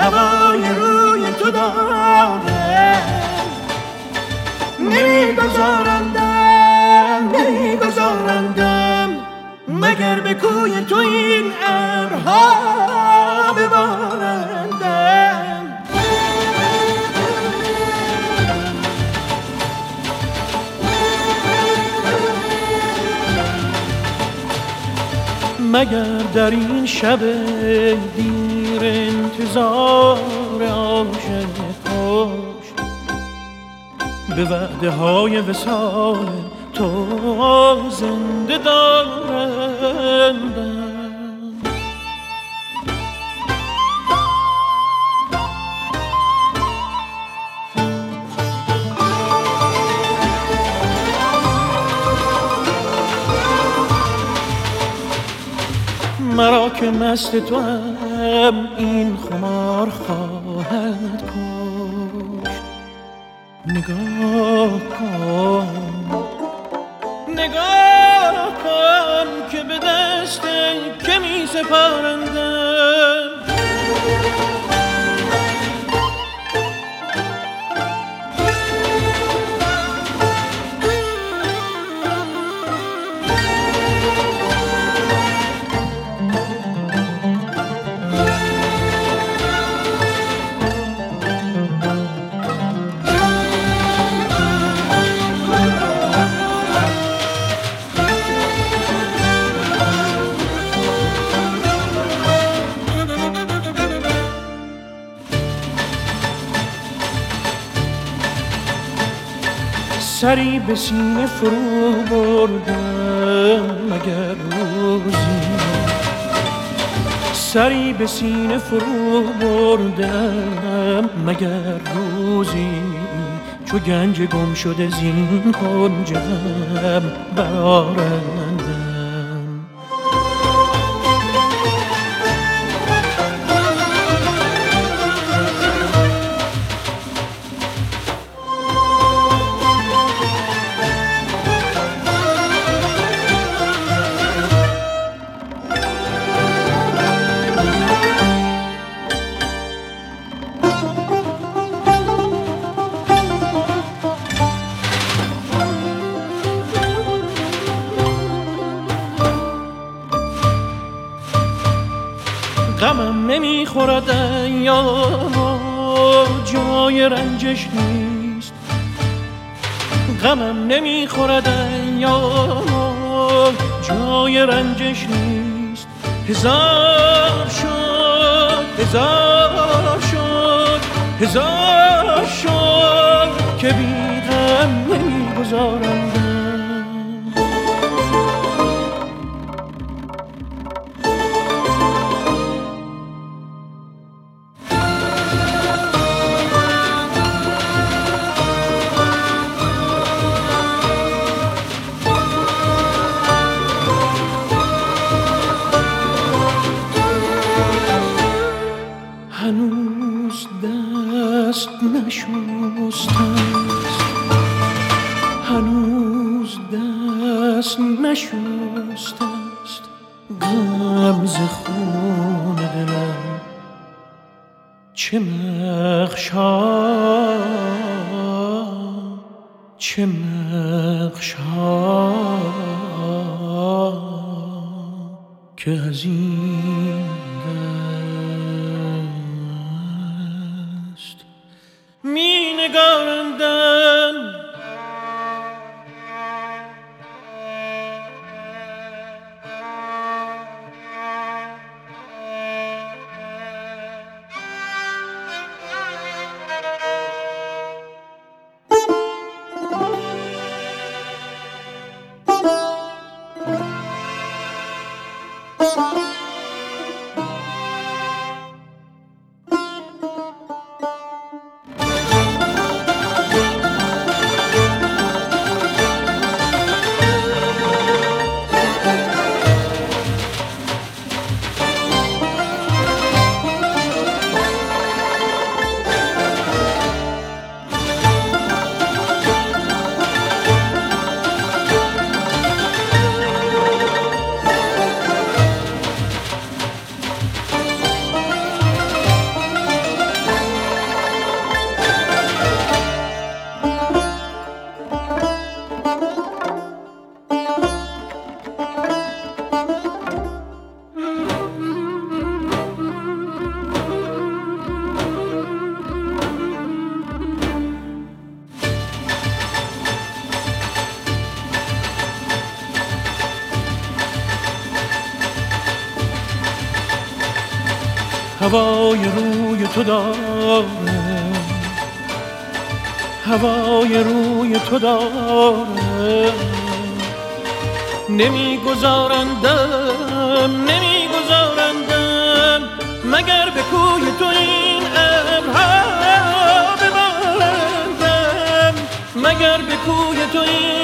هوای روی تو دارم، نمیگذارندم مگر به کوی تو این ابرها ببارندم. مگر در این شب دیر انتظار عاشق خوش به وعده های وصال تو زنده دارندم. مرا که مست تو هم این خمار خواهد کشت. نگاه کن که به دست که می سپارندم. سری به سینه فرو بردم مگر روزی، سری به سینه فرو بردم مگر روزی، چو گنج گم شده زین کنج غم برآرندم. غمم نمیخورد ایاما جای رنجش نیست، غمم نمیخورد ایاما جای رنجش نیست. هزار شد که بی غم نمیگذارندم. هنوز دست نشست است غم ز خون دلم. چه مخشا که از این دست می نگارندم. هوای روی تو دارم، هوای روی تو دارم. نمیگذارندم مگر به کوی تو این ابرها ببارندم، مگر به کوی تو این